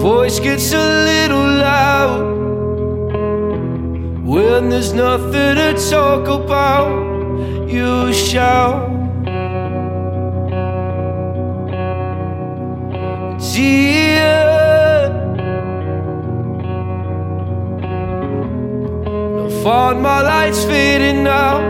voice gets a little loud when there's nothing to talk about. You shout, dear, no, find my lights fading now.